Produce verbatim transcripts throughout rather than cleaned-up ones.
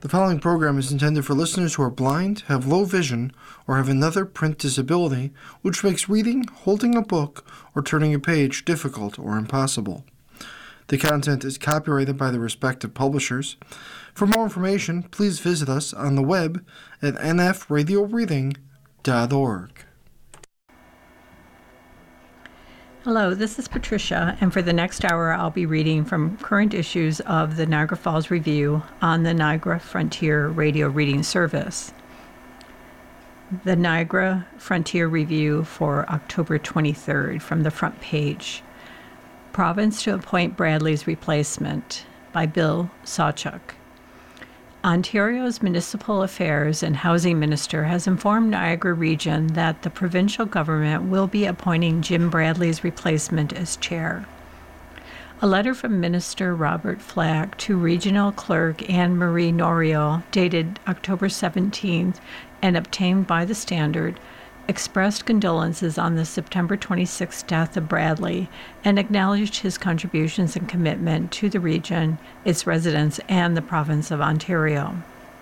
The following program is intended for listeners who are blind, have low vision, or have another print disability, which makes reading, holding a book, or turning a page difficult or impossible. The content is copyrighted by the respective publishers. For more information, please visit us on the web at n f radio reading dot org. Hello, this is Patricia, and for the next hour I'll be reading from current issues of the Niagara Falls Review on the Niagara Frontier Radio Reading Service. The Niagara Frontier Review for October twenty-third from the front page. Province to appoint Bradley's replacement by Bill Sawchuk. Ontario's Municipal Affairs and Housing Minister has informed Niagara Region that the provincial government will be appointing Jim Bradley's replacement as chair. A letter from Minister Robert Flack to Regional Clerk Anne Marie Norio, dated October seventeenth and obtained by the Standard, expressed condolences on the September twenty-sixth death of Bradley and acknowledged his contributions and commitment to the region, its residents, and the province of Ontario.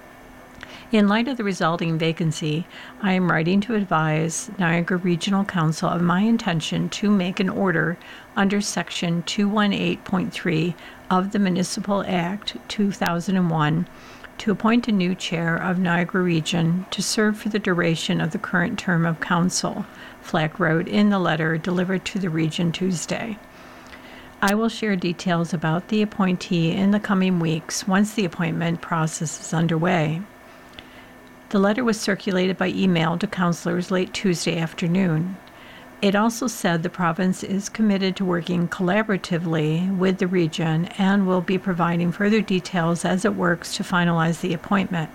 In light of the resulting vacancy, I am writing to advise Niagara Regional Council of my intention to make an order under Section two eighteen point three of the Municipal Act two thousand one to appoint a new chair of Niagara Region to serve for the duration of the current term of council, Flack wrote in the letter delivered to the region Tuesday. I will share details about the appointee in the coming weeks once the appointment process is underway. The letter was circulated by email to councillors late Tuesday afternoon. It also said the province is committed to working collaboratively with the region and will be providing further details as it works to finalize the appointment.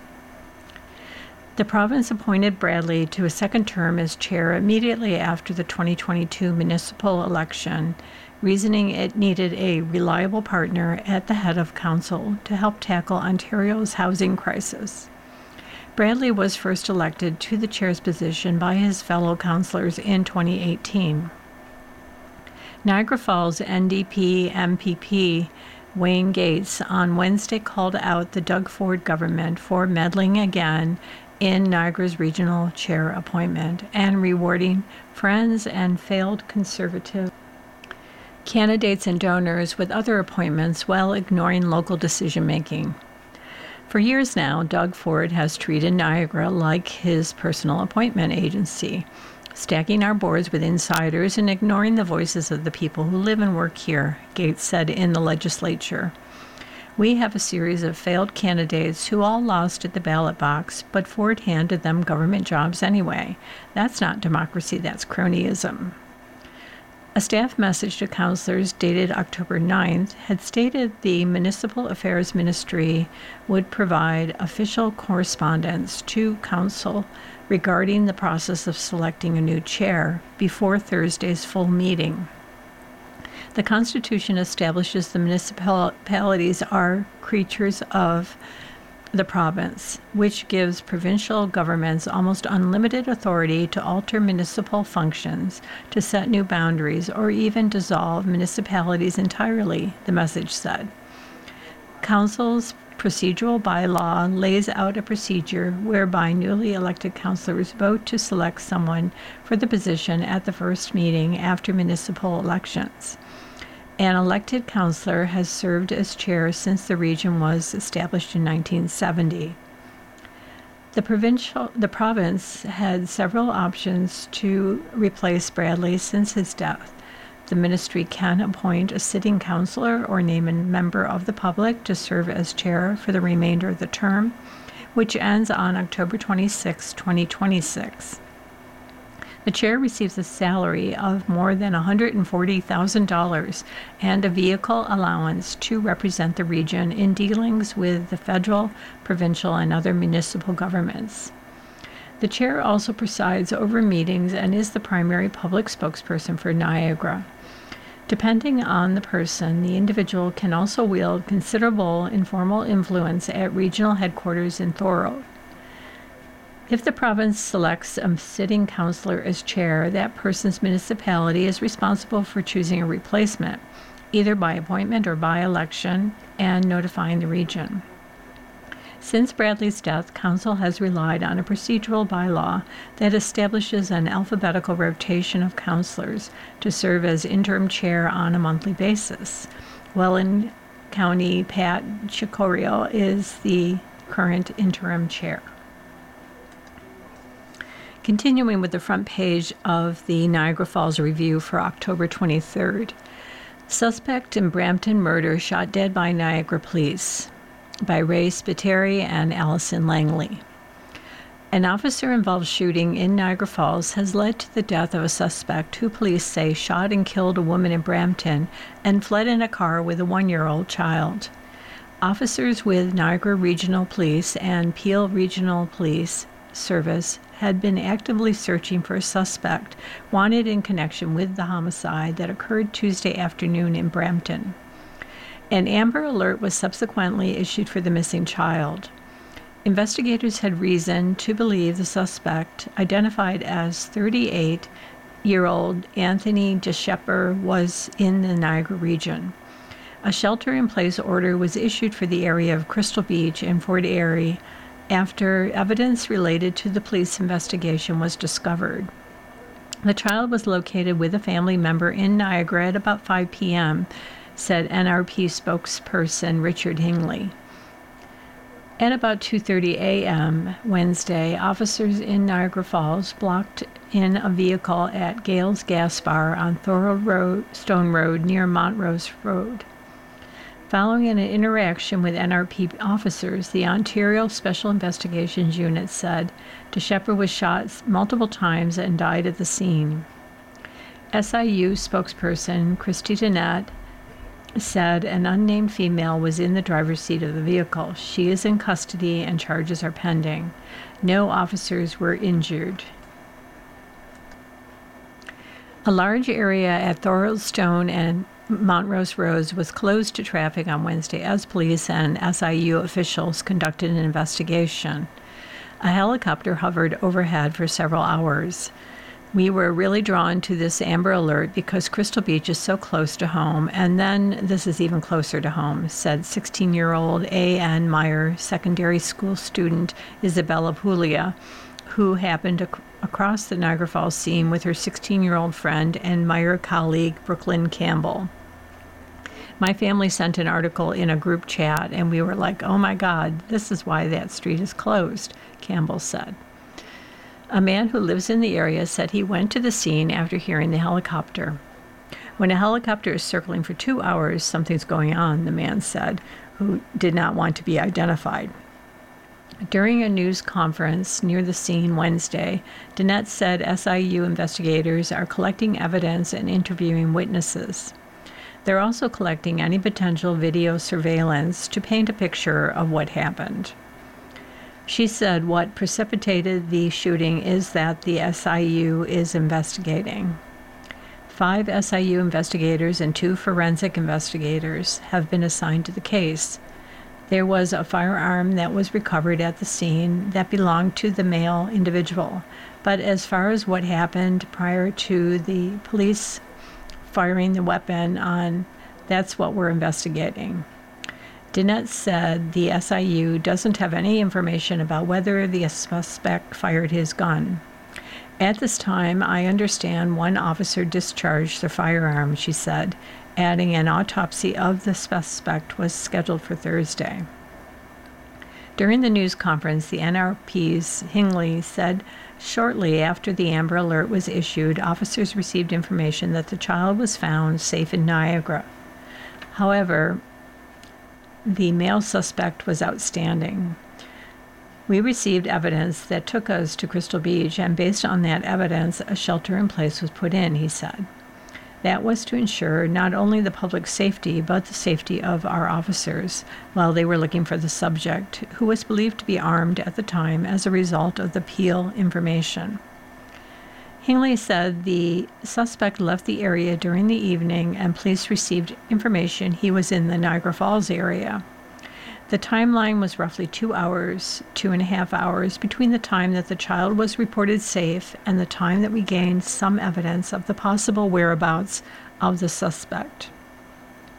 The province appointed Bradley to a second term as chair immediately after the twenty twenty-two municipal election, reasoning it needed a reliable partner at the head of council to help tackle Ontario's housing crisis. Bradley was first elected to the chair's position by his fellow councillors in twenty eighteen. Niagara Falls N D P M P P Wayne Gates on Wednesday called out the Doug Ford government for meddling again in Niagara's regional chair appointment and rewarding friends and failed conservative candidates and donors with other appointments while ignoring local decision-making. For years now, Doug Ford has treated Niagara like his personal appointment agency, stacking our boards with insiders and ignoring the voices of the people who live and work here, Gates said in the legislature. We have a series of failed candidates who all lost at the ballot box, but Ford handed them government jobs anyway. That's not democracy, that's cronyism. A staff message to councillors dated October ninth had stated the Municipal Affairs Ministry would provide official correspondence to council regarding the process of selecting a new chair before Thursday's full meeting. The Constitution establishes the municipalities are creatures of the province, which gives provincial governments almost unlimited authority to alter municipal functions, to set new boundaries, or even dissolve municipalities entirely, the message said. Council's procedural bylaw lays out a procedure whereby newly elected councillors vote to select someone for the position at the first meeting after municipal elections. An elected councillor has served as chair since the region was established in nineteen seventy. The provincial, the province had several options to replace Bradley since his death. The ministry can appoint a sitting councillor or name a member of the public to serve as chair for the remainder of the term, which ends on October twenty-sixth, twenty twenty-six. The chair receives a salary of more than one hundred forty thousand dollars and a vehicle allowance to represent the region in dealings with the federal, provincial, and other municipal governments. The chair also presides over meetings and is the primary public spokesperson for Niagara. Depending on the person, the individual can also wield considerable informal influence at regional headquarters in Thorold. If the province selects a sitting councillor as chair, that person's municipality is responsible for choosing a replacement, either by appointment or by election, and notifying the region. Since Bradley's death, Council has relied on a procedural bylaw that establishes an alphabetical rotation of counselors to serve as interim chair on a monthly basis. Welland County Pat Chicorio is the current interim chair. Continuing with the front page of the Niagara Falls Review for October twenty-third. Suspect in Brampton murder shot dead by Niagara police by Ray Spiteri and Allison Langley. An officer-involved shooting in Niagara Falls has led to the death of a suspect who police say shot and killed a woman in Brampton and fled in a car with a one-year-old child. Officers with Niagara Regional Police and Peel Regional Police Service had been actively searching for a suspect wanted in connection with the homicide that occurred Tuesday afternoon in Brampton. An Amber Alert was subsequently issued for the missing child. Investigators had reason to believe the suspect, identified as thirty-eight-year-old Anthony DeShepper, was in the Niagara region. A shelter-in-place order was issued for the area of Crystal Beach and Fort Erie after evidence related to the police investigation was discovered. The child was located with a family member in Niagara at about five p.m., said N R P spokesperson Richard Hingley. At about two thirty a.m. Wednesday, officers in Niagara Falls blocked in a vehicle at Gale's Gas Bar on Thorold Road, Stone Road near Montrose Road. Following an interaction with N R P officers, the Ontario Special Investigations Unit said DeShepper was shot multiple times and died at the scene. S I U spokesperson Christy Dennett said an unnamed female was in the driver's seat of the vehicle. She is in custody and charges are pending. No officers were injured. A large area at Thorold Stone and Montrose Roads was closed to traffic on Wednesday as police and S I U officials conducted an investigation. A helicopter hovered overhead for several hours. We were really drawn to this Amber Alert because Crystal Beach is so close to home, and then this is even closer to home, said sixteen-year-old A N Meyer secondary school student Isabella Puglia, who happened ac- across the Niagara Falls scene with her sixteen-year-old friend and Meyer colleague Brooklyn Campbell. My family sent an article in a group chat, and we were like, oh my God, this is why that street is closed, Campbell said. A man who lives in the area said he went to the scene after hearing the helicopter. When a helicopter is circling for two hours, something's going on, the man said, who did not want to be identified. During a news conference near the scene Wednesday, Dennett said S I U investigators are collecting evidence and interviewing witnesses. They're also collecting any potential video surveillance to paint a picture of what happened. She said what precipitated the shooting is that the S I U is investigating. Five S I U investigators and two forensic investigators have been assigned to the case. There was a firearm that was recovered at the scene that belonged to the male individual, but as far as what happened prior to the police firing the weapon on, that's what we're investigating. Dennett said the S I U doesn't have any information about whether the suspect fired his gun. At this time, I understand one officer discharged the firearm, she said, adding an autopsy of the suspect was scheduled for Thursday. During the news conference, the N R P's Hingley said shortly after the Amber Alert was issued, officers received information that the child was found safe in Niagara. However, the male suspect was outstanding. We received evidence that took us to Crystal Beach, and based on that evidence, a shelter in place was put in, he said. That was to ensure not only the public safety, but the safety of our officers while they were looking for the subject, who was believed to be armed at the time as a result of the Peel information. Hingley said the suspect left the area during the evening and police received information he was in the Niagara Falls area. The timeline was roughly two hours, two and a half hours between the time that the child was reported safe and the time that we gained some evidence of the possible whereabouts of the suspect.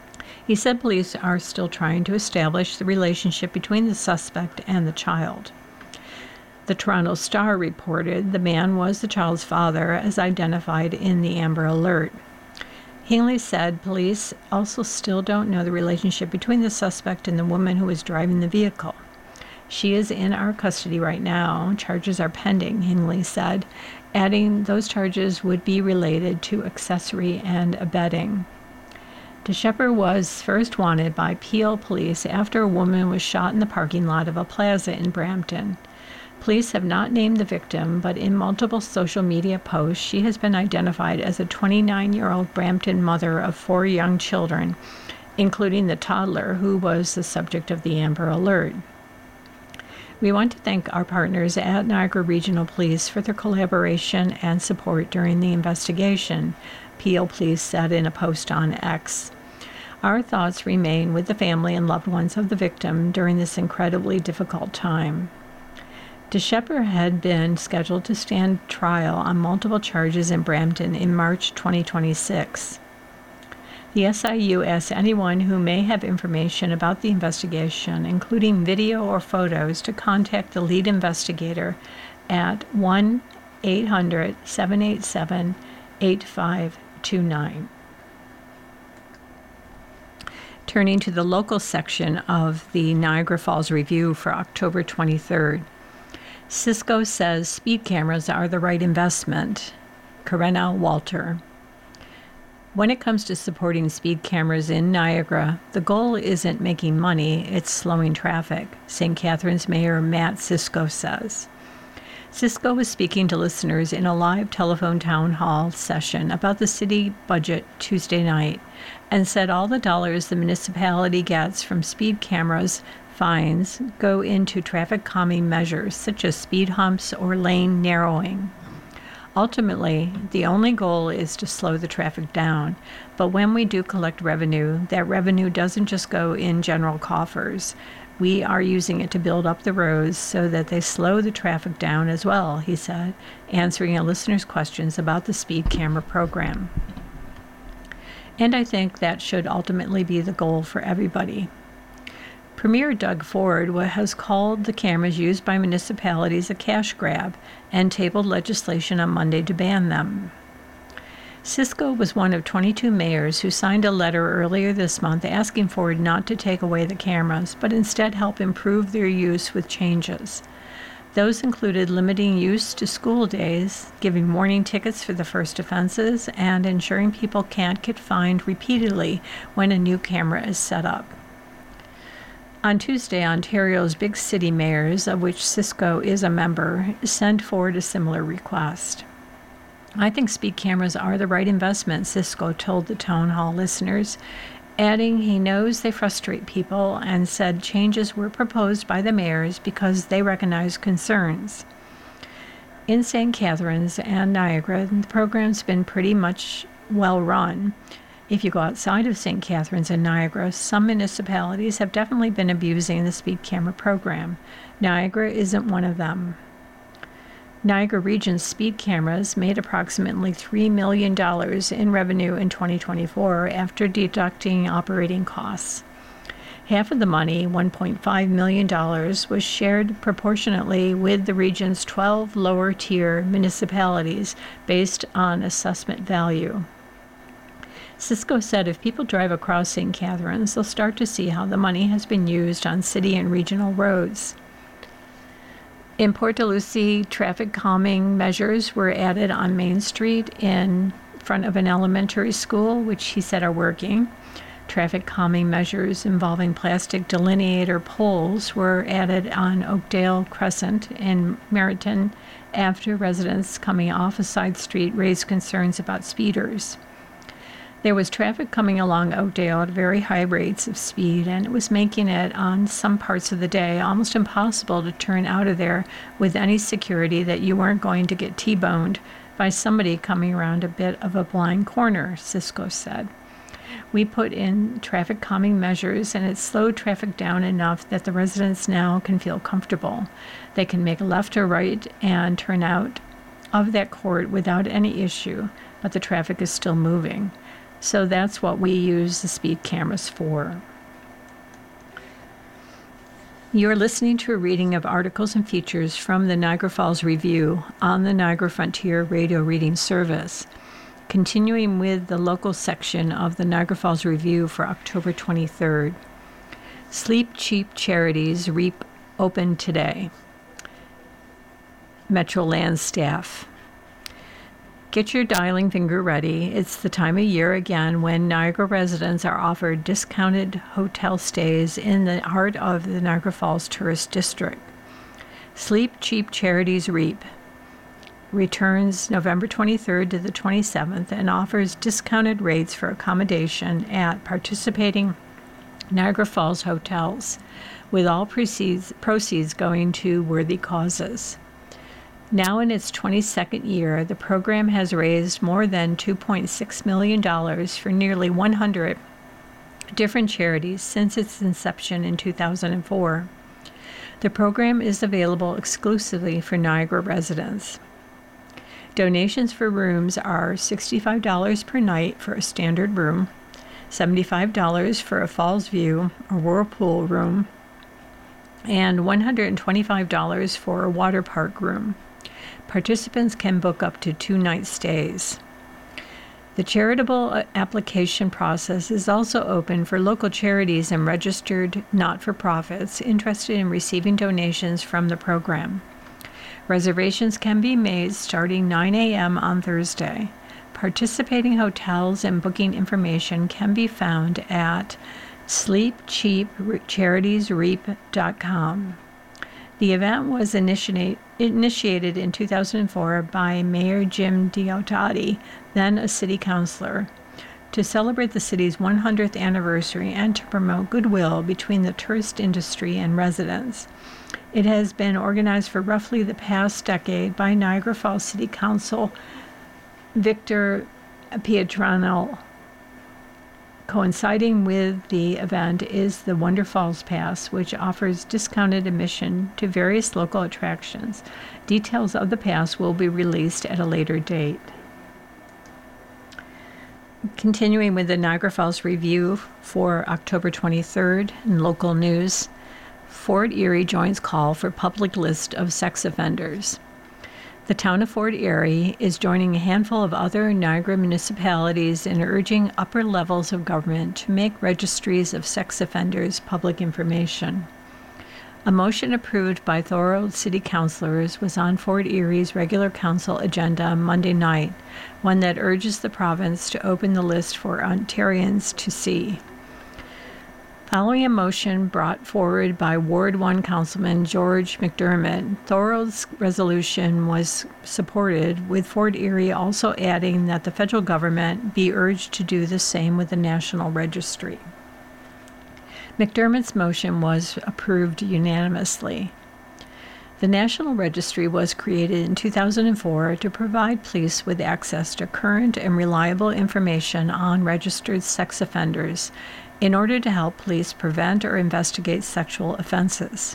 He said police are still trying to establish the relationship between the suspect and the child. The Toronto Star reported the man was the child's father, as identified in the Amber Alert. Hingley said police also still don't know the relationship between the suspect and the woman who was driving the vehicle. She is in our custody right now. Charges are pending, Hingley said, adding those charges would be related to accessory and abetting. DeShepard was first wanted by Peel police after a woman was shot in the parking lot of a plaza in Brampton. Police have not named the victim, but in multiple social media posts, she has been identified as a twenty-nine-year-old Brampton mother of four young children, including the toddler who was the subject of the Amber Alert. We want to thank our partners at Niagara Regional Police for their collaboration and support during the investigation, Peel Police said in a post on X. Our thoughts remain with the family and loved ones of the victim during this incredibly difficult time. DeShepard had been scheduled to stand trial on multiple charges in Brampton in March twenty twenty-six. The S I U asks anyone who may have information about the investigation, including video or photos, to contact the lead investigator at one eight hundred, seven eight seven, eight five two nine. Turning to the local section of the Niagara Falls Review for October twenty-third. Cisco says speed cameras are the right investment. Corinna Walter. When it comes to supporting speed cameras in Niagara, the goal isn't making money, it's slowing traffic, Saint Catharines Mayor Matt Cisco says. Cisco was speaking to listeners in a live telephone town hall session about the city budget Tuesday night and said all the dollars the municipality gets from speed cameras fines go into traffic calming measures such as speed humps or lane narrowing. Ultimately, the only goal is to slow the traffic down, but when we do collect revenue, that revenue doesn't just go in general coffers. We are using it to build up the roads so that they slow the traffic down as well, he said, answering a listener's questions about the speed camera program. And I think that should ultimately be the goal for everybody. Premier Doug Ford has called the cameras used by municipalities a cash grab and tabled legislation on Monday to ban them. Cisco was one of twenty-two mayors who signed a letter earlier this month asking Ford not to take away the cameras, but instead help improve their use with changes. Those included limiting use to school days, giving warning tickets for the first offenses, and ensuring people can't get fined repeatedly when a new camera is set up. On Tuesday, Ontario's big city mayors, of which Cisco is a member, sent forward a similar request. I think speed cameras are the right investment, Cisco told the town hall listeners, adding he knows they frustrate people and said changes were proposed by the mayors because they recognize concerns. In Saint Catharines and Niagara, the program's been pretty much well run. If you go outside of Saint Catharines and Niagara, some municipalities have definitely been abusing the speed camera program. Niagara isn't one of them. Niagara Region's speed cameras made approximately three million dollars in revenue in twenty twenty-four after deducting operating costs. Half of the money, one point five million dollars, was shared proportionately with the region's twelve lower-tier municipalities based on assessment value. Cisco said if people drive across Saint Catharines, they'll start to see how the money has been used on city and regional roads. In Port Dalhousie, traffic calming measures were added on Main Street in front of an elementary school, which he said are working. Traffic calming measures involving plastic delineator poles were added on Oakdale Crescent in Meriton after residents coming off a side street raised concerns about speeders. There was traffic coming along Oakdale at very high rates of speed, and it was making it, on some parts of the day, almost impossible to turn out of there with any security that you weren't going to get T-boned by somebody coming around a bit of a blind corner, Cisco said. We put in traffic calming measures, and it slowed traffic down enough that the residents now can feel comfortable. They can make a left or right and turn out of that court without any issue, but the traffic is still moving. So that's what we use the speed cameras for. You're listening to a reading of articles and features from the Niagara Falls Review on the Niagara Frontier Radio Reading Service. Continuing with the local section of the Niagara Falls Review for October twenty-third. Sleep Cheap Charities REAP open today. Metroland staff. Get your dialing finger ready. It's the time of year again when Niagara residents are offered discounted hotel stays in the heart of the Niagara Falls Tourist District. Sleep Cheap Charities REAP returns November twenty-third to the twenty-seventh and offers discounted rates for accommodation at participating Niagara Falls hotels, with all proceeds, proceeds going to worthy causes. Now in its twenty-second year, the program has raised more than two point six million dollars for nearly one hundred different charities since its inception in two thousand four. The program is available exclusively for Niagara residents. Donations for rooms are sixty-five dollars per night for a standard room, seventy-five dollars for a Falls View or Whirlpool room, and one hundred twenty-five dollars for a water park room. Participants can book up to two night stays. The charitable application process is also open for local charities and registered not-for-profits interested in receiving donations from the program. Reservations can be made starting nine a.m. on Thursday. Participating hotels and booking information can be found at sleep cheap charities reap dot com. The event was initiate, initiated in two thousand four by Mayor Jim Diodati, then a city councilor, to celebrate the city's one hundredth anniversary and to promote goodwill between the tourist industry and residents. It has been organized for roughly the past decade by Niagara Falls City Council Victor Pietrano. Coinciding with the event is the Wonder Falls Pass, which offers discounted admission to various local attractions. Details of the pass will be released at a later date. Continuing with the Niagara Falls Review for October twenty-third in local news, Fort Erie joins call for public list of sex offenders. The town of Fort Erie is joining a handful of other Niagara municipalities in urging upper levels of government to make registries of sex offenders public information. A motion approved by Thorold City Councilors was on Fort Erie's regular council agenda Monday night, one that urges the province to open the list for Ontarians to see. Following a motion brought forward by Ward one Councilman George McDermott, Thorold's resolution was supported, with Fort Erie also adding that the federal government be urged to do the same with the National Registry. McDermott's motion was approved unanimously. The National Registry was created in two thousand four to provide police with access to current and reliable information on registered sex offenders in order to help police prevent or investigate sexual offenses.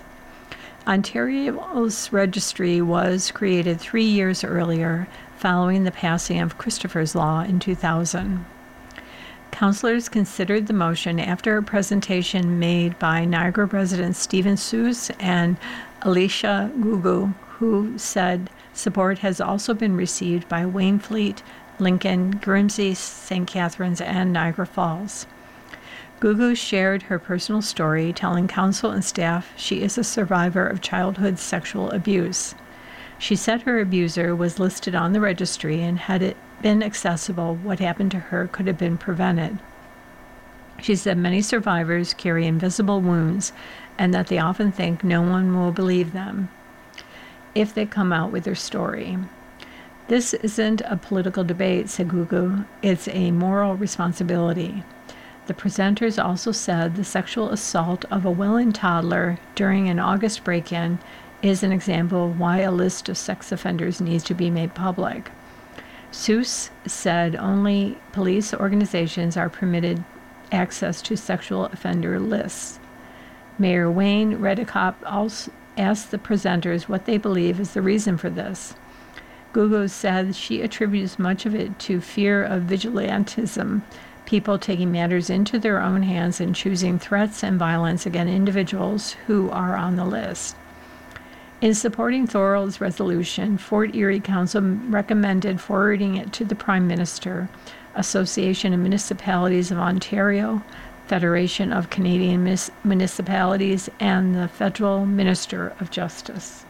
Ontario's registry was created three years earlier, following the passing of Christopher's Law in two thousand. Councilors considered the motion after a presentation made by Niagara residents Stephen Seuss and Alicia Gugu, who said support has also been received by Waynfleet, Lincoln, Grimsby, Saint Catharines, and Niagara Falls. Gugu shared her personal story, telling council and staff she is a survivor of childhood sexual abuse. She said her abuser was listed on the registry, and had it been accessible, what happened to her could have been prevented. She said many survivors carry invisible wounds and that they often think no one will believe them if they come out with their story. This isn't a political debate, said Gugu. It's a moral responsibility. The presenters also said the sexual assault of a willing toddler during an August break-in is an example of why a list of sex offenders needs to be made public. Seuss said only police organizations are permitted access to sexual offender lists. Mayor Wayne Redekop also asked the presenters what they believe is the reason for this. Gugu said she attributes much of it to fear of vigilantism people taking matters into their own hands and choosing threats and violence against individuals who are on the list. In supporting Thorold's resolution, Fort Erie Council recommended forwarding it to the Prime Minister, Association of Municipalities of Ontario, Federation of Canadian Mis- Municipalities, and the Federal Minister of Justice.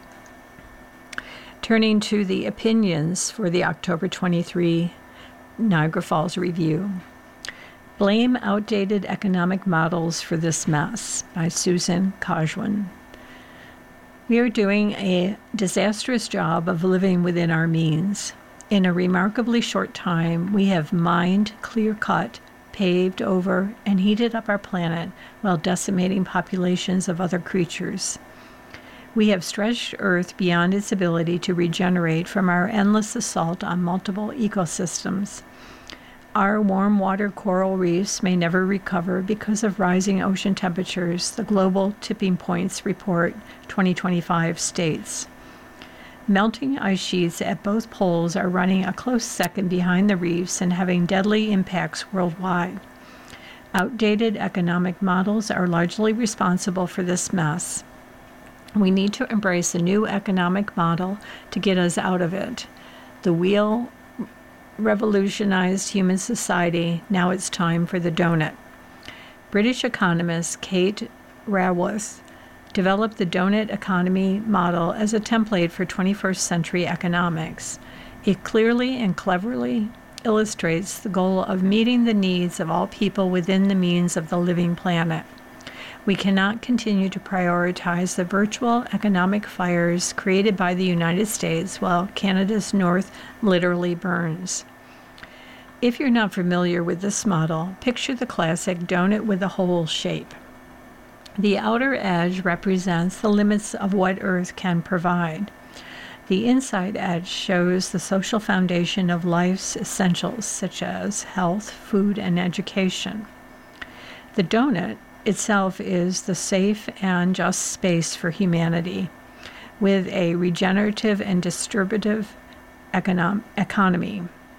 Turning to the opinions for the October twenty-third Niagara Falls Review. Blame Outdated Economic Models for This Mess by Susan Kajwan. We are doing a disastrous job of living within our means. In a remarkably short time, we have mined, clear-cut, paved over, and heated up our planet while decimating populations of other creatures. We have stretched Earth beyond its ability to regenerate from our endless assault on multiple ecosystems. Our warm water coral reefs may never recover because of rising ocean temperatures, the Global Tipping Points Report twenty twenty-five states. Melting ice sheets at both poles are running a close second behind the reefs and having deadly impacts worldwide. Outdated economic models are largely responsible for this mess. We need to embrace a new economic model to get us out of it. The wheel revolutionized human society. Now it's time for the donut. British economist Kate Raworth developed the donut economy model as a template for twenty-first century economics. It clearly and cleverly illustrates the goal of meeting the needs of all people within the means of the living planet. We cannot continue to prioritize the virtual economic fires created by the United States while Canada's north literally burns. If you're not familiar with this model, picture the classic donut with a hole shape. The outer edge represents the limits of what Earth can provide. The inside edge shows the social foundation of life's essentials, such as health, food, and education. The donut itself is the safe and just space for humanity, with a regenerative and distributive econom- economy.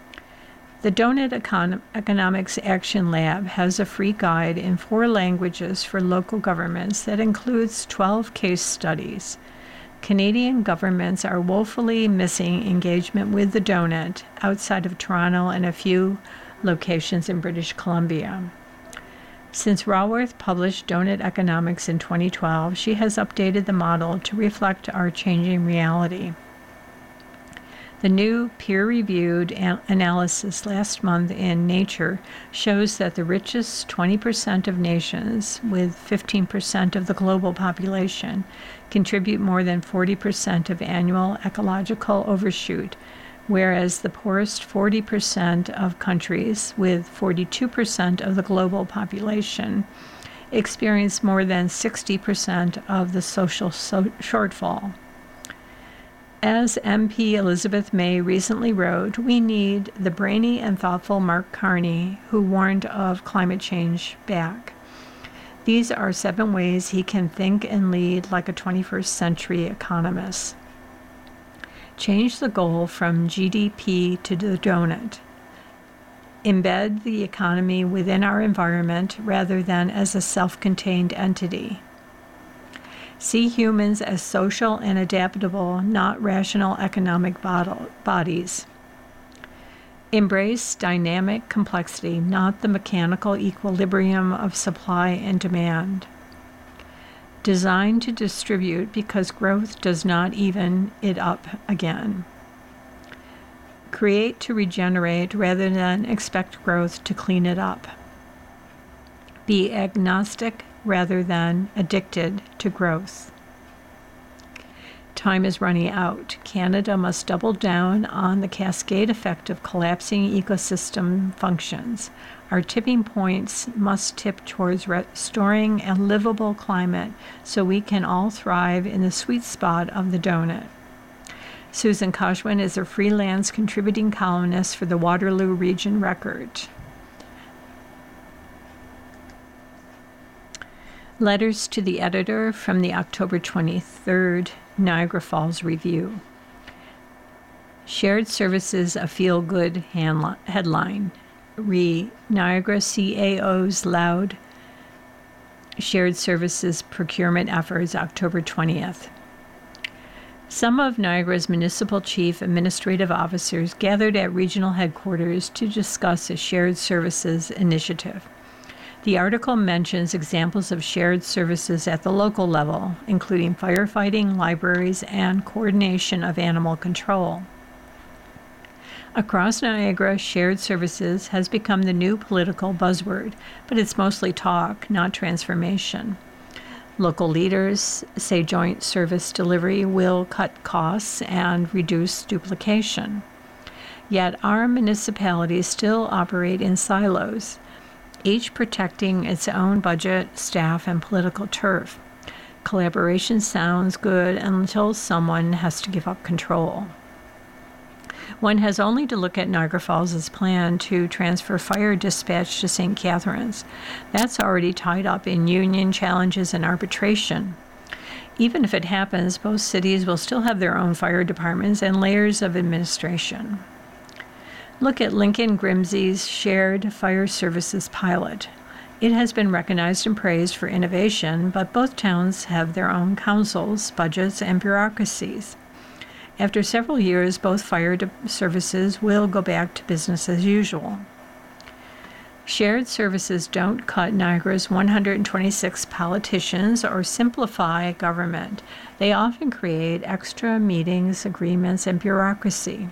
The Donut Econ- Economics Action Lab has a free guide in four languages for local governments that includes twelve case studies. Canadian governments are woefully missing engagement with the donut outside of Toronto and a few locations in British Columbia. Since Raworth published Donut Economics in twenty twelve, she has updated the model to reflect our changing reality. The new peer-reviewed an- analysis last month in Nature shows that the richest twenty percent of nations, with fifteen percent of the global population, contribute more than forty percent of annual ecological overshoot, whereas the poorest forty percent of countries, with forty-two percent of the global population, experience more than sixty percent of the social so- shortfall. As M P Elizabeth May recently wrote, we need the brainy and thoughtful Mark Carney, who warned of climate change, back. These are seven ways he can think and lead like a twenty-first century economist. Change the goal from G D P to the donut. Embed the economy within our environment rather than as a self-contained entity. See humans as social and adaptable, not rational economic bottle, bodies. Embrace dynamic complexity, not the mechanical equilibrium of supply and demand. Design to distribute because growth does not even it up again. Create to regenerate rather than expect growth to clean it up. Be agnostic rather than addicted to growth. Time is running out. Canada must double down on the cascade effect of collapsing ecosystem functions. Our tipping points must tip towards restoring a livable climate so we can all thrive in the sweet spot of the donut. Susan Kajwan is a freelance contributing columnist for the Waterloo Region Record. Letters to the editor from the October twenty-third Niagara Falls Review. Shared Services, a feel-good headline. re Niagara C A O's loud shared services procurement efforts, October twentieth. Some of Niagara's municipal chief administrative officers gathered at regional headquarters to discuss a shared services initiative. The article mentions examples of shared services at the local level, including firefighting, libraries, and coordination of animal control. Across Niagara, shared services has become the new political buzzword, but it's mostly talk, not transformation. Local leaders say joint service delivery will cut costs and reduce duplication. Yet our municipalities still operate in silos, each protecting its own budget, staff, and political turf. Collaboration sounds good until someone has to give up control. One has only to look at Niagara Falls' plan to transfer fire dispatch to Saint Catharines. That's already tied up in union challenges and arbitration. Even if it happens, both cities will still have their own fire departments and layers of administration. Look at Lincoln Grimsey's Shared Fire Services pilot. It has been recognized and praised for innovation, but both towns have their own councils, budgets, and bureaucracies. After several years, both fire services will go back to business as usual. Shared services don't cut Niagara's one hundred twenty-six politicians or simplify government. They often create extra meetings, agreements, and bureaucracy.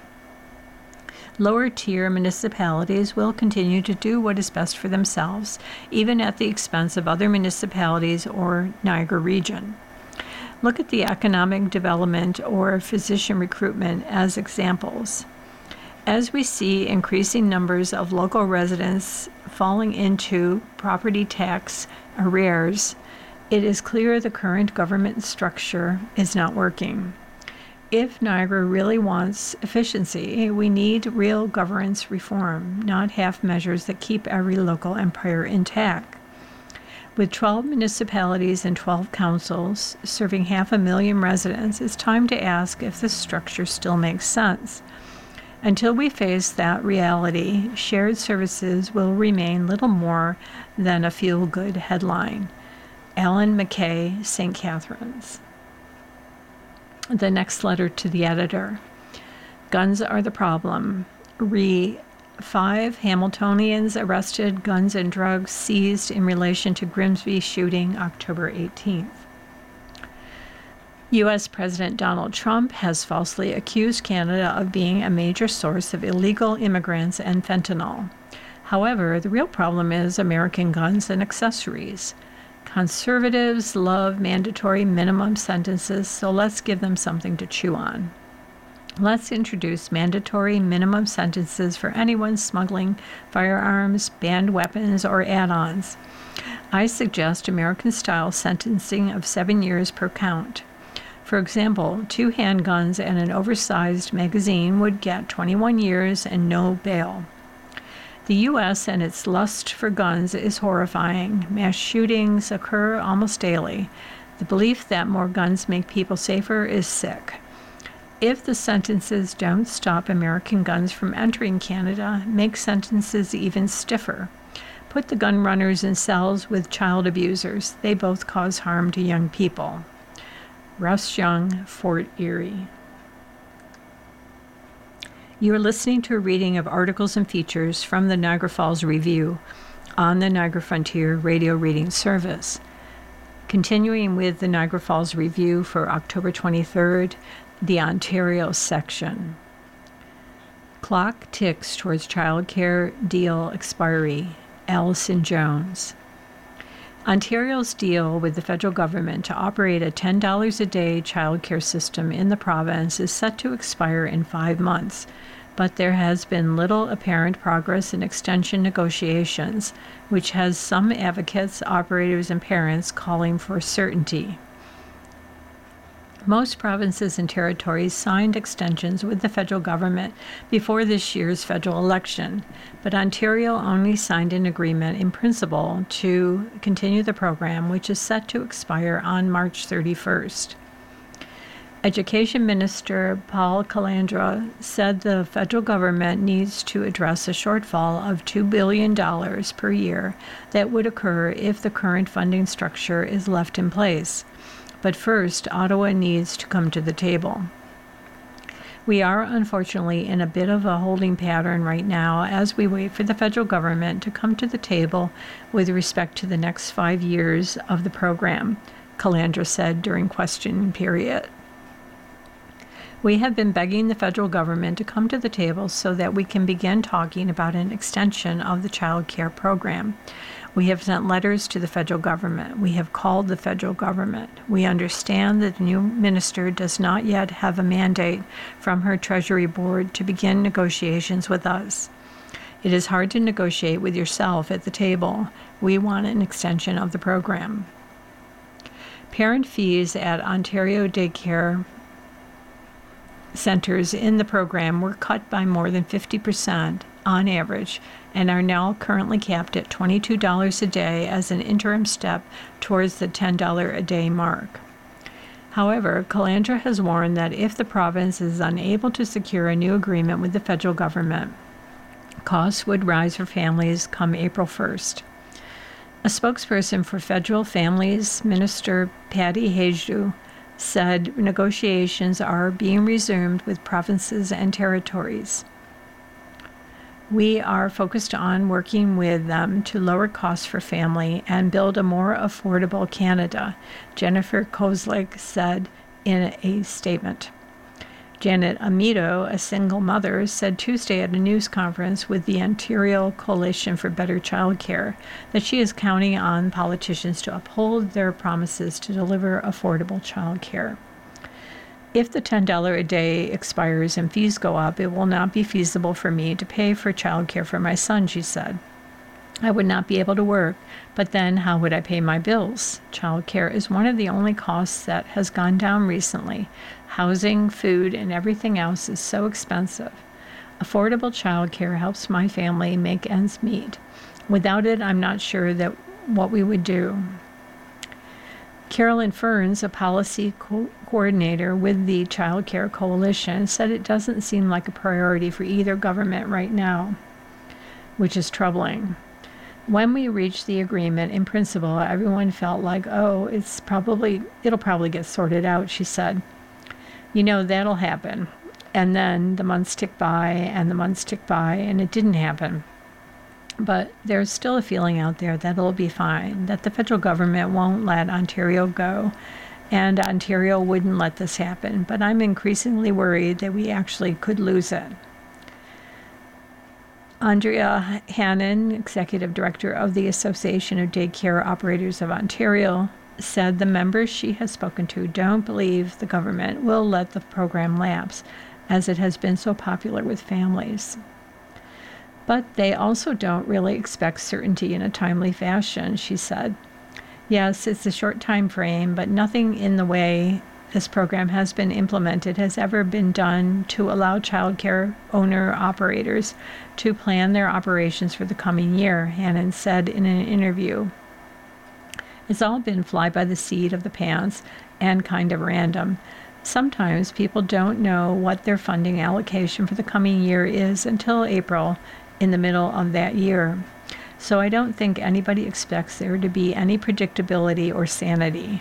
Lower-tier municipalities will continue to do what is best for themselves, even at the expense of other municipalities or Niagara region. Look at the economic development or physician recruitment as examples. As we see increasing numbers of local residents falling into property tax arrears, it is clear the current government structure is not working. If Niagara really wants efficiency, we need real governance reform, not half measures that keep every local empire intact. With twelve municipalities and twelve councils serving half a million residents, it's time to ask if this structure still makes sense. Until we face that reality, shared services will remain little more than a feel-good headline. Alan McKay, Saint Catharines. The next letter to the editor. Guns are the problem. Re Five Hamiltonians arrested, guns and drugs seized in relation to Grimsby shooting, October eighteenth. U S President Donald Trump has falsely accused Canada of being a major source of illegal immigrants and fentanyl. However, the real problem is American guns and accessories. Conservatives love mandatory minimum sentences, so let's give them something to chew on. Let's introduce mandatory minimum sentences for anyone smuggling firearms, banned weapons, or add-ons. I suggest American-style sentencing of seven years per count. For example, two handguns and an oversized magazine would get twenty-one years and no bail. The U S and its lust for guns is horrifying. Mass shootings occur almost daily. The belief that more guns make people safer is sick. If the sentences don't stop American guns from entering Canada, make sentences even stiffer. Put the gun runners in cells with child abusers. They both cause harm to young people. Russ Young, Fort Erie. You are listening to a reading of articles and features from the Niagara Falls Review on the Niagara Frontier Radio Reading Service. Continuing with the Niagara Falls Review for October twenty-third, the Ontario section. Clock ticks towards child care deal expiry. Allison Jones. Ontario's deal with the federal government to operate a ten dollars a day child care system in the province is set to expire in five months, but there has been little apparent progress in extension negotiations, which has some advocates, operators, and parents calling for certainty. Most provinces and territories signed extensions with the federal government before this year's federal election, but Ontario only signed an agreement in principle to continue the program, which is set to expire on March thirty-first. Education Minister Paul Calandra said the federal government needs to address a shortfall of two billion dollars per year that would occur if the current funding structure is left in place. But first, Ottawa needs to come to the table. We are unfortunately in a bit of a holding pattern right now as we wait for the federal government to come to the table with respect to the next five years of the program, Calandra said during question period. We have been begging the federal government to come to the table so that we can begin talking about an extension of the child care program. We have sent letters to the federal government. We have called the federal government. We understand that the new minister does not yet have a mandate from her Treasury Board to begin negotiations with us. It is hard to negotiate with yourself at the table. We want an extension of the program. Parent fees at Ontario daycare centers in the program were cut by more than fifty percent on average and are now currently capped at twenty-two dollars a day as an interim step towards the ten dollars a day mark. However, Calandra has warned that if the province is unable to secure a new agreement with the federal government, costs would rise for families come April first. A spokesperson for Federal Families Minister Patty Hajdu said negotiations are being resumed with provinces and territories. We are focused on working with them to lower costs for family and build a more affordable Canada, Jennifer Kozlik said in a statement. Janet Amito, a single mother, said Tuesday at a news conference with the Ontario Coalition for Better Childcare that she is counting on politicians to uphold their promises to deliver affordable childcare. If the ten dollars a day expires and fees go up, it will not be feasible for me to pay for childcare for my son, she said. I would not be able to work, but then how would I pay my bills? Childcare is one of the only costs that has gone down recently. Housing, food, and everything else is so expensive. Affordable childcare helps my family make ends meet. Without it, I'm not sure that what we would do. Carolyn Ferns, a policy co- coordinator with the Child Care Coalition, said it doesn't seem like a priority for either government right now, which is troubling. When we reached the agreement in principle, everyone felt like, oh, it's probably, it'll probably get sorted out, she said. You know, that'll happen. And then the months tick by and the months tick by and it didn't happen. But there's still a feeling out there that it'll be fine, that the federal government won't let Ontario go, and Ontario wouldn't let this happen. But I'm increasingly worried that we actually could lose it. Andrea Hannon, Executive Director of the Association of Daycare Operators of Ontario, said the members she has spoken to don't believe the government will let the program lapse, as it has been so popular with families. But they also don't really expect certainty in a timely fashion, she said. Yes, it's a short time frame, but nothing in the way this program has been implemented has ever been done to allow child care owner-operators to plan their operations for the coming year, Hannon said in an interview. It's all been fly by the seat of the pants and kind of random. Sometimes people don't know what their funding allocation for the coming year is until April, in the middle of that year. So I don't think anybody expects there to be any predictability or sanity.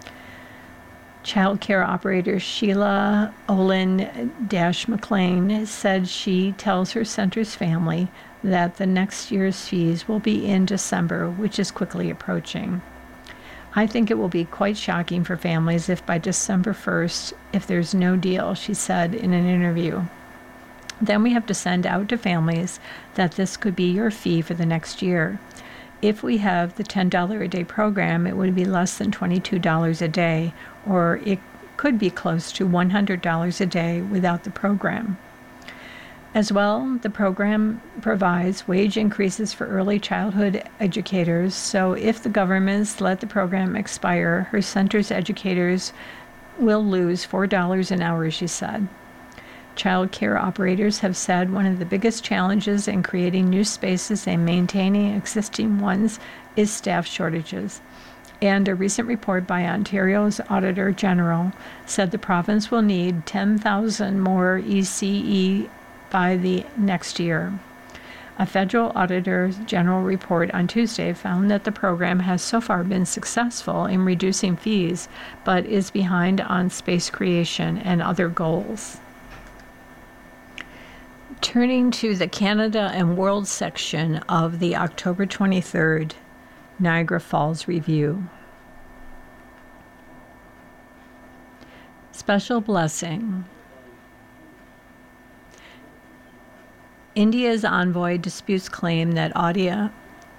Child care operator Sheila Olin-McLean said she tells her center's family that the next year's fees will be in December, which is quickly approaching. I think it will be quite shocking for families if by December first, if there's no deal, she said in an interview. Then we have to send out to families that this could be your fee for the next year. If we have the ten dollars a day program, it would be less than twenty-two dollars a day, or it could be close to one hundred dollars a day without the program. As well, the program provides wage increases for early childhood educators, so if the governments let the program expire, her center's educators will lose four dollars an hour, she said. Child care operators have said one of the biggest challenges in creating new spaces and maintaining existing ones is staff shortages. And a recent report by Ontario's Auditor General said the province will need ten thousand more E C E by the next year. A federal Auditor General report on Tuesday found that the program has so far been successful in reducing fees, but is behind on space creation and other goals. Turning to the Canada and World section of the October twenty-third Niagara Falls Review. Special blessing. India's envoy disputes claim that audio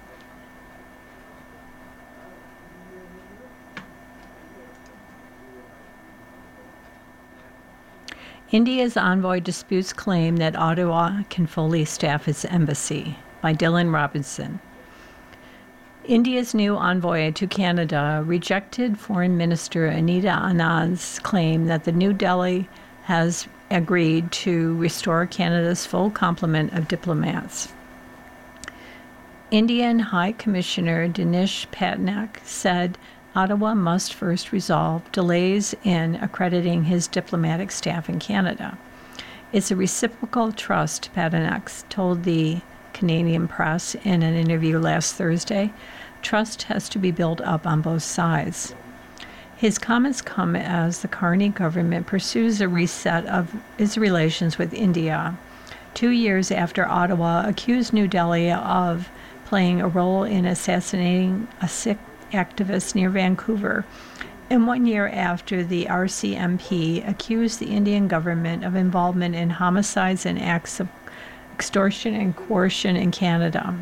India's envoy disputes claim that Ottawa can fully staff its embassy, by Dylan Robinson. India's new envoy to Canada rejected Foreign Minister Anita Anand's claim that the New Delhi has agreed to restore Canada's full complement of diplomats. Indian High Commissioner Dinesh Patnaik said Ottawa must first resolve delays in accrediting his diplomatic staff in Canada. It's a reciprocal trust, Patnaik told the Canadian press in an interview last Thursday. Trust has to be built up on both sides. His comments come as the Carney government pursues a reset of its relations with India, two years after Ottawa accused New Delhi of playing a role in assassinating a Sikh activist near Vancouver, and one year after the R C M P accused the Indian government of involvement in homicides and acts of extortion and coercion in Canada.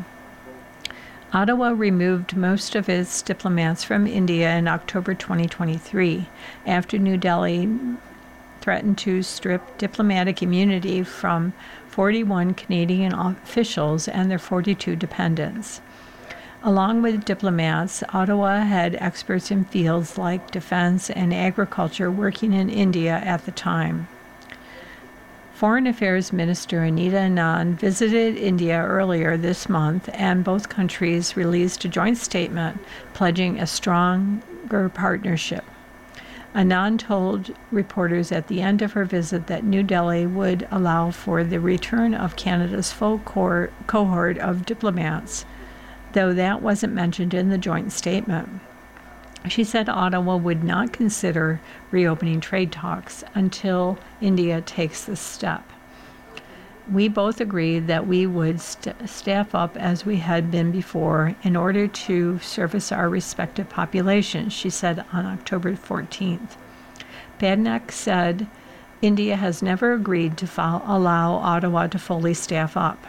Ottawa removed most of its diplomats from India in October twenty twenty-three, after New Delhi threatened to strip diplomatic immunity from forty-one Canadian officials and their forty-two dependents. Along with diplomats, Ottawa had experts in fields like defense and agriculture working in India at the time. Foreign Affairs Minister Anita Anand visited India earlier this month, and both countries released a joint statement pledging a stronger partnership. Anand told reporters at the end of her visit that New Delhi would allow for the return of Canada's full core cohort of diplomats, though that wasn't mentioned in the joint statement. She said Ottawa would not consider reopening trade talks until India takes this step. We both agreed that we would st- staff up as we had been before in order to service our respective populations, she said on October fourteenth. Patnaik said India has never agreed to fo- allow Ottawa to fully staff up.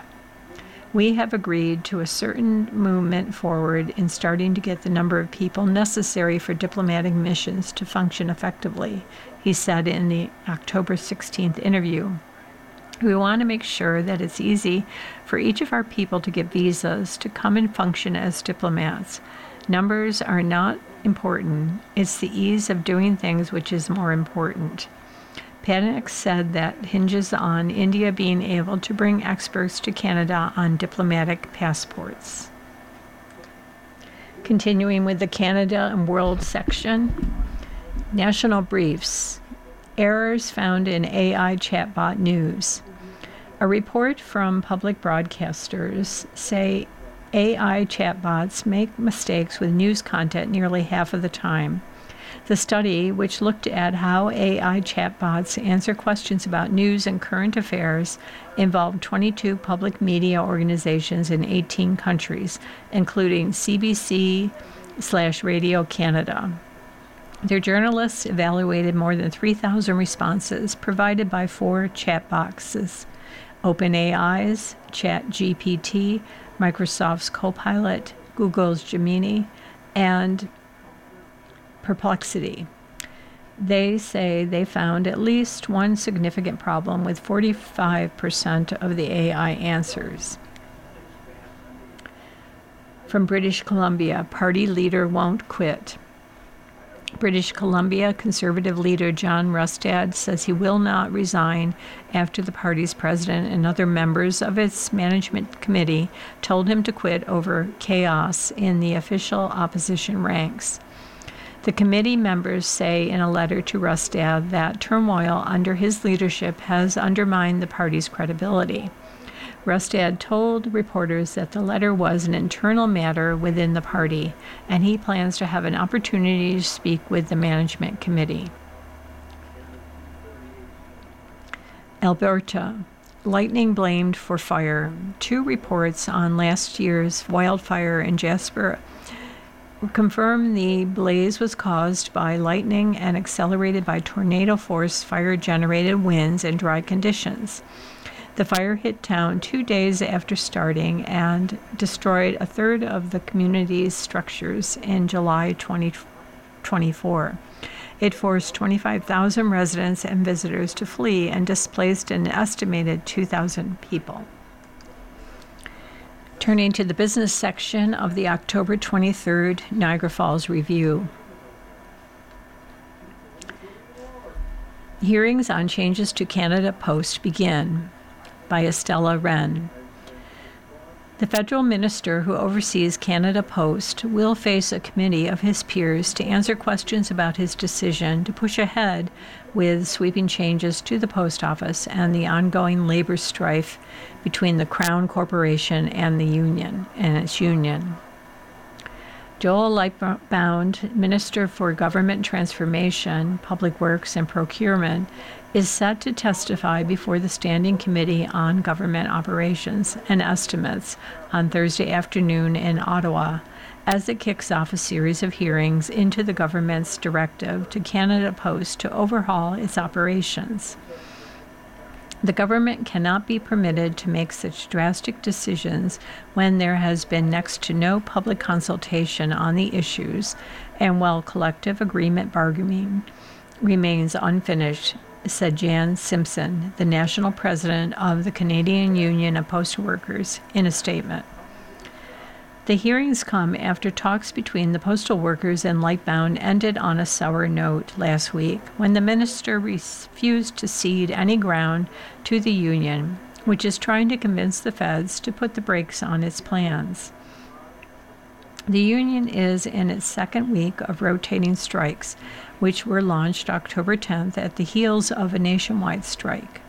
We have agreed to a certain movement forward in starting to get the number of people necessary for diplomatic missions to function effectively, he said in the October sixteenth interview. We want to make sure that it's easy for each of our people to get visas to come and function as diplomats. Numbers are not important. It's the ease of doing things which is more important. Patnaik said that hinges on India being able to bring experts to Canada on diplomatic passports. Continuing with the Canada and World section, National Briefs, errors found in A I chatbot news. A report from public broadcasters say A I chatbots make mistakes with news content nearly half of the time. The study, which looked at how A I chatbots answer questions about news and current affairs, involved twenty-two public media organizations in eighteen countries, including C B C slash Radio Canada. Their journalists evaluated more than three thousand responses provided by four chat boxes: OpenAI's ChatGPT, Microsoft's Copilot, Google's Gemini, and Perplexity. They say they found at least one significant problem with forty-five percent of the A I answers. From British Columbia, party leader won't quit. British Columbia Conservative leader John Rustad says he will not resign after the party's president and other members of its management committee told him to quit over chaos in the official opposition ranks. The committee members say in a letter to Rustad that turmoil under his leadership has undermined the party's credibility. Rustad told reporters that the letter was an internal matter within the party, and he plans to have an opportunity to speak with the management committee. Alberta. Lightning blamed for fire. Two reports on last year's wildfire in Jasper confirm the blaze was caused by lightning and accelerated by tornado-force fire-generated winds and dry conditions. The fire hit town two days after starting and destroyed a third of the community's structures in July twenty twenty-four. It forced twenty-five thousand residents and visitors to flee and displaced an estimated two thousand people. Turning to the business section of the October twenty-third Niagara Falls Review. Hearings on changes to Canada Post begin, by Estella Wren. The federal minister who oversees Canada Post will face a committee of his peers to answer questions about his decision to push ahead with sweeping changes to the post office and the ongoing labor strife between the Crown Corporation and the union and its union. Joel Lightbound, Minister for Government Transformation, Public Works, and Procurement, is set to testify before the Standing Committee on Government Operations and Estimates on Thursday afternoon in Ottawa as it kicks off a series of hearings into the government's directive to Canada Post to overhaul its operations. The government cannot be permitted to make such drastic decisions when there has been next to no public consultation on the issues and while collective agreement bargaining remains unfinished, said Jan Simpson, the national president of the Canadian Union of Postal Workers, in a statement. The hearings come after talks between the postal workers and Lightbound ended on a sour note last week when the minister refused to cede any ground to the union, which is trying to convince the feds to put the brakes on its plans. The union is in its second week of rotating strikes, which were launched October tenth at the heels of a nationwide strike.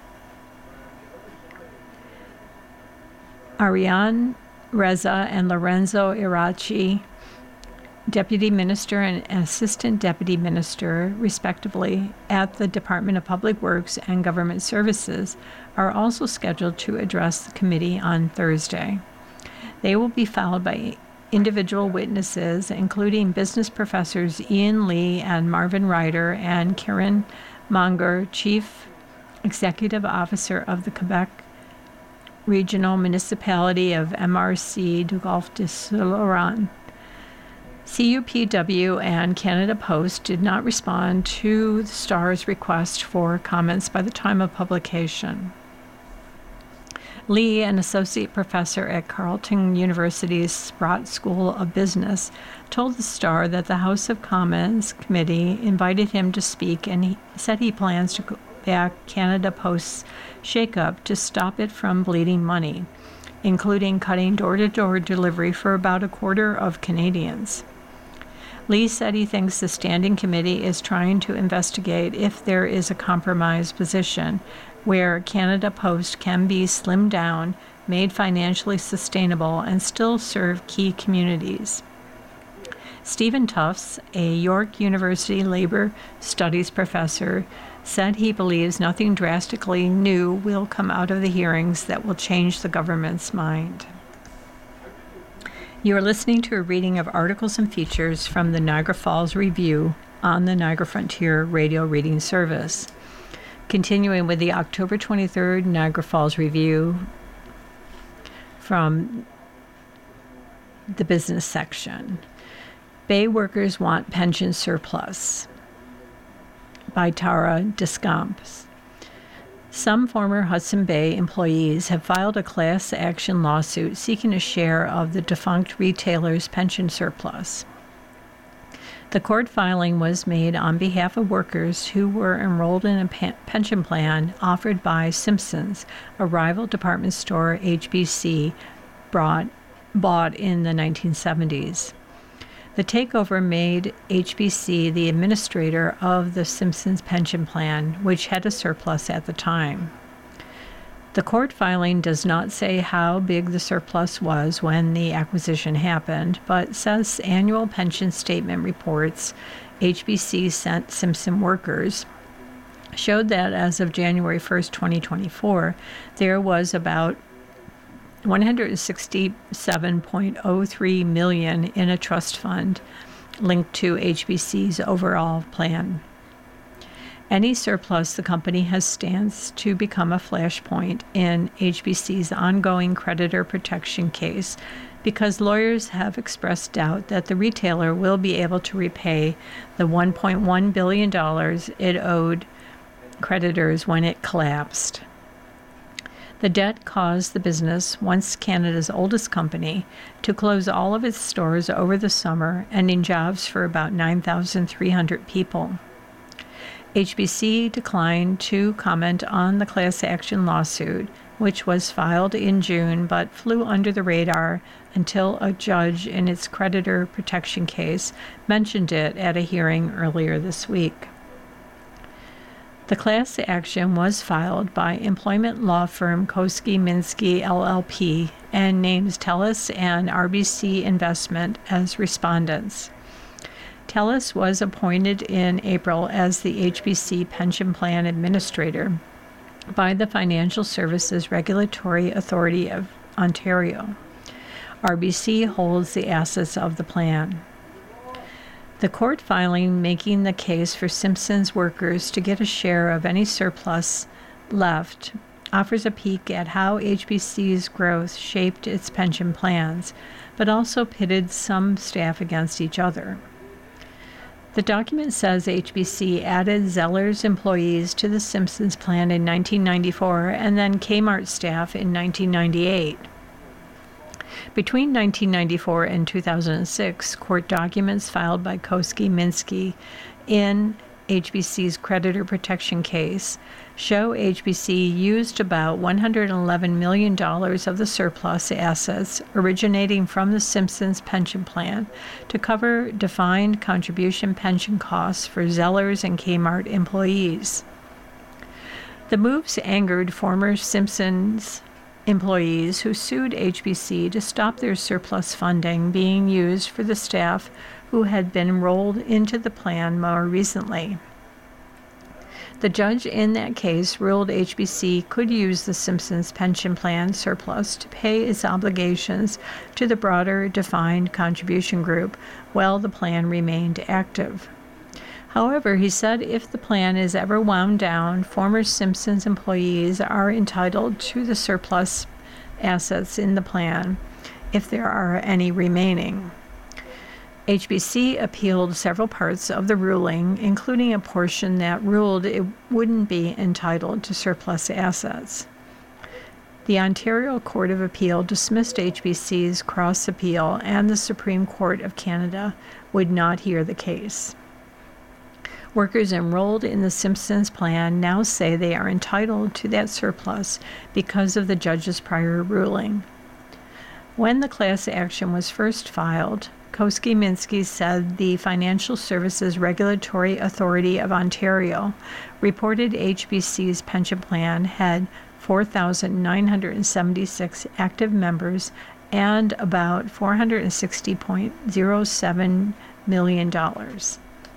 Ariane Reza and Lorenzo Irachi, Deputy Minister and Assistant Deputy Minister, respectively, at the Department of Public Works and Government Services, are also scheduled to address the committee on Thursday. They will be followed by individual witnesses, including business professors Ian Lee and Marvin Ryder and Karen Monger, Chief Executive Officer of the Quebec Regional Municipality of M R C du Golfe de Saint-Laurent. C U P W and Canada Post did not respond to the Star's request for comments by the time of publication. Lee, an associate professor at Carleton University's Sprott School of Business, told the Star that the House of Commons committee invited him to speak, and he said he plans to go back Canada Post's shakeup to stop it from bleeding money, including cutting door-to-door delivery for about a quarter of Canadians. Lee said he thinks the Standing Committee is trying to investigate if there is a compromise position where Canada Post can be slimmed down, made financially sustainable, and still serve key communities. Stephen Tufts, a York University labor studies professor, said he believes nothing drastically new will come out of the hearings that will change the government's mind. You are listening to a reading of articles and features from the Niagara Falls Review on the Niagara Frontier Radio Reading Service. Continuing with the October twenty-third Niagara Falls Review from the business section. Bay workers want pension surplus, by Tara Descamps. Some former Hudson Bay employees have filed a class action lawsuit seeking a share of the defunct retailer's pension surplus. The court filing was made on behalf of workers who were enrolled in a pe- pension plan offered by Simpsons, a rival department store H B C brought, bought in the nineteen seventies. The takeover made H B C the administrator of the Simpsons pension plan, which had a surplus at the time. The court filing does not say how big the surplus was when the acquisition happened, but says annual pension statement reports H B C sent Simpson workers showed that as of January first, twenty twenty-four, there was about one hundred sixty-seven point zero three million dollars in a trust fund linked to H B C's overall plan. Any surplus the company has stands to become a flashpoint in H B C's ongoing creditor protection case because lawyers have expressed doubt that the retailer will be able to repay the one point one billion dollars it owed creditors when it collapsed. The debt caused the business, once Canada's oldest company, to close all of its stores over the summer, ending jobs for about nine thousand three hundred people. H B C declined to comment on the class action lawsuit, which was filed in June but flew under the radar until a judge in its creditor protection case mentioned it at a hearing earlier this week. The class action was filed by employment law firm Koski Minsky L L P and names TELUS and R B C Investment as respondents. TELUS was appointed in April as the H B C pension plan administrator by the Financial Services Regulatory Authority of Ontario. R B C holds the assets of the plan. The court filing making the case for Simpson's workers to get a share of any surplus left offers a peek at how H B C's growth shaped its pension plans, but also pitted some staff against each other. The document says H B C added Zeller's employees to the Simpsons plan in nineteen ninety-four and then Kmart staff in nineteen ninety-eight. Between nineteen ninety-four and two thousand six, court documents filed by Koski Minsky in H B C's creditor protection case show H B C used about one hundred eleven million dollars of the surplus assets originating from the Simpsons pension plan to cover defined contribution pension costs for Zeller's and Kmart employees. The moves angered former Simpsons employees who sued H B C to stop their surplus funding being used for the staff who had been enrolled into the plan more recently. The judge in that case ruled H B C could use the Simpsons pension plan surplus to pay its obligations to the broader defined contribution group while the plan remained active. However, he said if the plan is ever wound down, former Simpsons employees are entitled to the surplus assets in the plan, if there are any remaining. H B C appealed several parts of the ruling, including a portion that ruled it wouldn't be entitled to surplus assets. The Ontario Court of Appeal dismissed H B C's cross appeal, and the Supreme Court of Canada would not hear the case. Workers enrolled in the Simpsons plan now say they are entitled to that surplus because of the judge's prior ruling. When the class action was first filed, Koski Minsky said the Financial Services Regulatory Authority of Ontario reported H B C's pension plan had four thousand nine hundred seventy-six active members and about four hundred sixty point zero seven million dollars.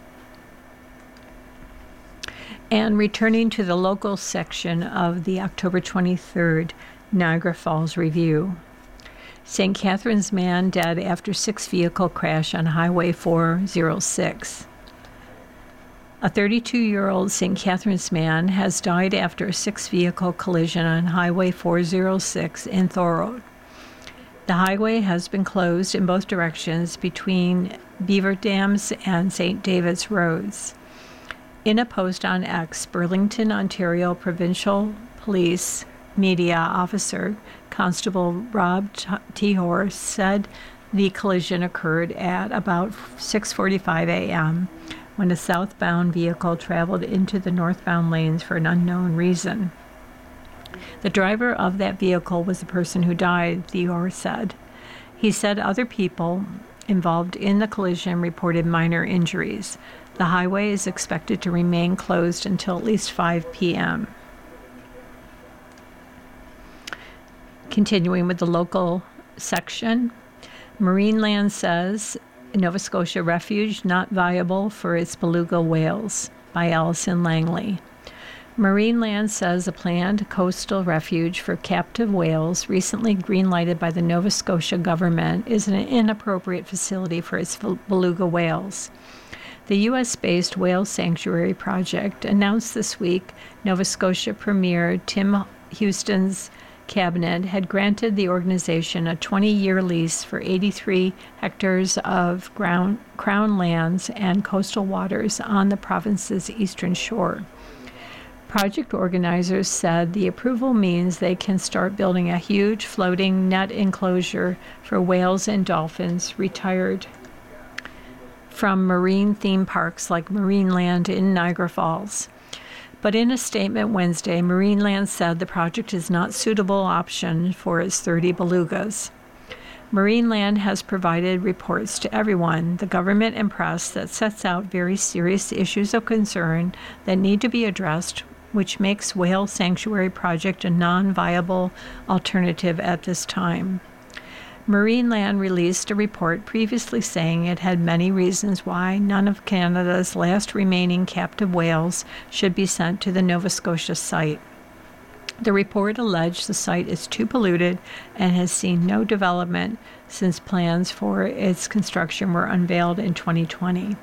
And returning to the local section of the October twenty-third Niagara Falls Review. Saint Catharines man dead after six-vehicle crash on Highway four oh six. A thirty-two-year-old Saint Catharines man has died after a six-vehicle collision on Highway four oh six in Thorold. The highway has been closed in both directions between Beaver Dams and Saint David's Roads. In a post on X, Burlington, Ontario Provincial Police Media Officer Constable Rob Tehor said the collision occurred at about six forty-five a.m. when a southbound vehicle traveled into the northbound lanes for an unknown reason. The driver of that vehicle was the person who died, Tehor said. He said other people involved in the collision reported minor injuries. The highway is expected to remain closed until at least five p.m. Continuing with the local section, Marineland says Nova Scotia refuge not viable for its beluga whales, by Allison Langley. Marineland says a planned coastal refuge for captive whales, recently greenlighted by the Nova Scotia government, is an inappropriate facility for its beluga whales. The U S-based Whale Sanctuary Project announced this week Nova Scotia Premier Tim Houston's cabinet had granted the organization a twenty-year lease for eighty-three hectares of ground, crown lands and coastal waters on the province's eastern shore. Project organizers said the approval means they can start building a huge floating net enclosure for whales and dolphins retired from marine theme parks like Marineland in Niagara Falls. But in a statement Wednesday, Marineland said the project is not a suitable option for its thirty belugas. Marineland has provided reports to everyone, the government and press, that sets out very serious issues of concern that need to be addressed, which makes Whale Sanctuary Project a non-viable alternative at this time. Marineland released a report previously saying it had many reasons why none of Canada's last remaining captive whales should be sent to the Nova Scotia site. The report alleged the site is too polluted and has seen no development since plans for its construction were unveiled in twenty twenty.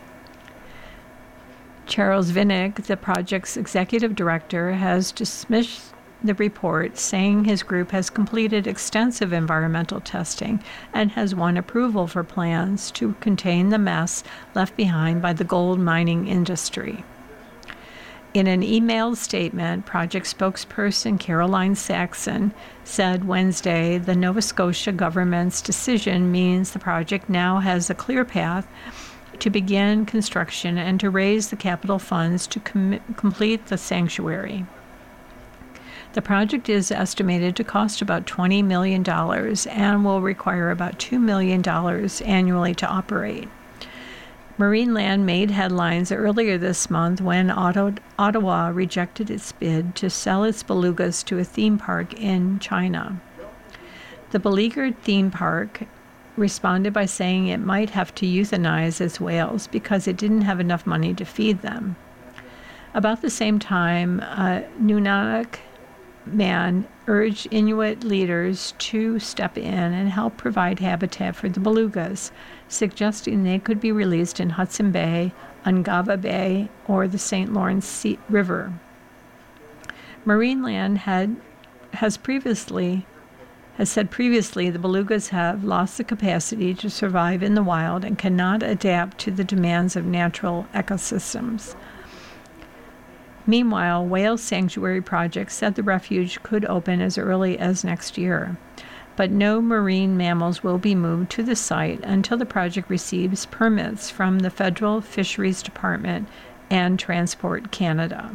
Charles Vinnick, the project's executive director, has dismissed the report, saying his group has completed extensive environmental testing and has won approval for plans to contain the mess left behind by the gold mining industry. In an emailed statement, project spokesperson Caroline Saxon said Wednesday the Nova Scotia government's decision means the project now has a clear path to begin construction and to raise the capital funds to com- complete the sanctuary. The project is estimated to cost about twenty million dollars and will require about two million dollars annually to operate. Marineland made headlines earlier this month when Ottawa rejected its bid to sell its belugas to a theme park in China. The beleaguered theme park responded by saying it might have to euthanize its whales because it didn't have enough money to feed them. About the same time, a Nunavut man urged Inuit leaders to step in and help provide habitat for the belugas, suggesting they could be released in Hudson Bay, Ungava Bay, or the Saint Lawrence sea- River. Marineland had has previously has said previously the belugas have lost the capacity to survive in the wild and cannot adapt to the demands of natural ecosystems. Meanwhile, Whale Sanctuary Project said the refuge could open as early as next year, but no marine mammals will be moved to the site until the project receives permits from the Federal Fisheries Department and Transport Canada.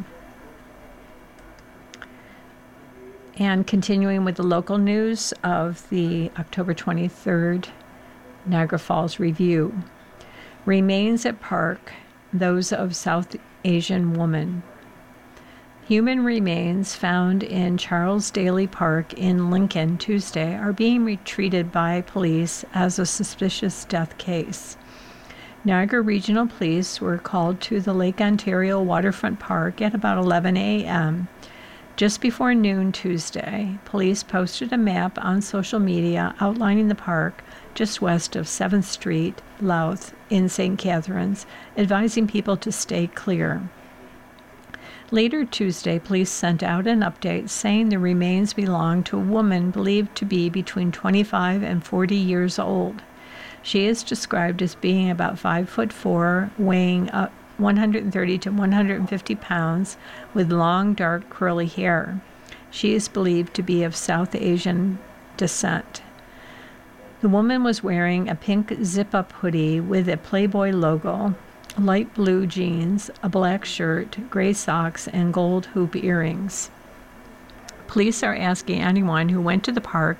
And continuing with the local news of the October twenty-third Niagara Falls Review. Remains at park, those of South Asian woman. Human remains found in Charles Daly Park in Lincoln Tuesday are being treated by police as a suspicious death case. Niagara Regional Police were called to the Lake Ontario Waterfront Park at about eleven a.m. Just before noon Tuesday, police posted a map on social media outlining the park just west of seventh Street, Louth, in Saint Catharines, advising people to stay clear. Later Tuesday, police sent out an update saying the remains belong to a woman believed to be between twenty-five and forty years old. She is described as being about five foot four, weighing up one hundred thirty to one hundred fifty pounds, with long, dark, curly hair. She is believed to be of South Asian descent. The woman was wearing a pink zip-up hoodie with a Playboy logo, light blue jeans, a black shirt, gray socks, and gold hoop earrings. Police are asking anyone who went to the park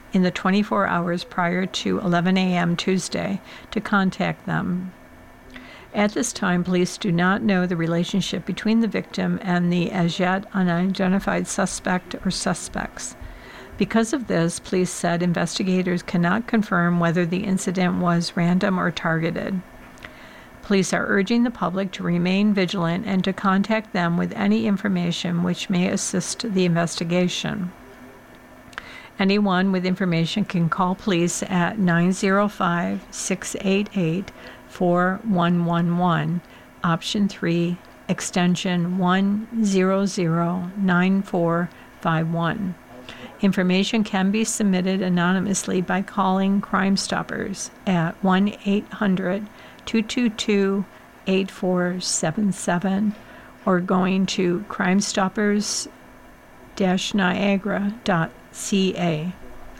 in the twenty-four hours prior to eleven a.m. Tuesday to contact them. At this time, police do not know the relationship between the victim and the as yet unidentified suspect or suspects. Because of this, police said investigators cannot confirm whether the incident was random or targeted. Police are urging the public to remain vigilant and to contact them with any information which may assist the investigation. Anyone with information can call police at nine zero five, six eight eight, four one one one, option three, extension one zero zero nine four five one. Information can be submitted anonymously by calling Crime Stoppers at one eight hundred, two two two, eight four seven seven or going to crime stoppers dash niagara dot c a.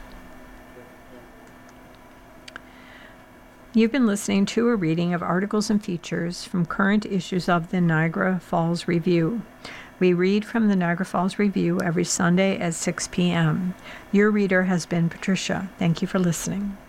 You've been listening to a reading of articles and features from current issues of the Niagara Falls Review. We read from the Niagara Falls Review every Sunday at six p.m. Your reader has been Patricia. Thank you for listening.